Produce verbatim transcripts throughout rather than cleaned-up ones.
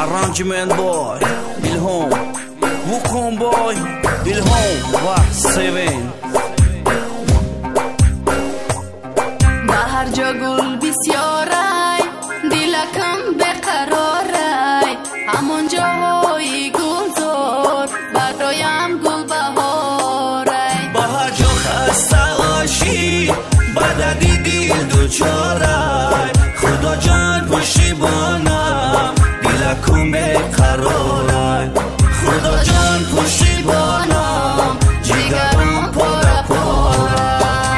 Arrangement boy Ilhom Wukong boy Ilhom و seven بهر جا گل بسیارای دلکم بقرارای همون جاهای گلزار برایم گل بهارای بهر جا خسته آشی بعد دیدی دوچارای خدا جان پشتیبانم دلکم بقرارای خدا جان پشتیبانم جگرم پاره پاره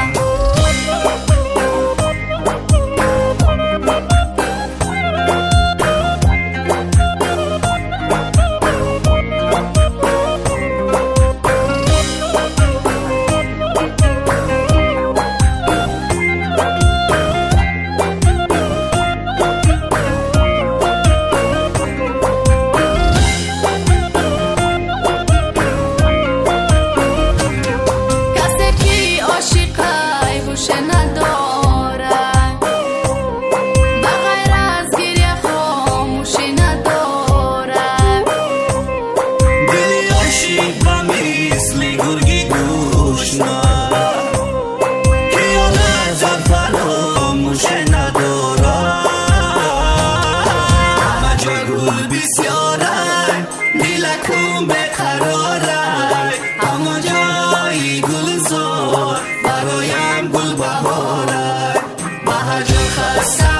بسیارای دلکم بقرارای همه جای گلزار برایم گل بهارای بهر جا خسته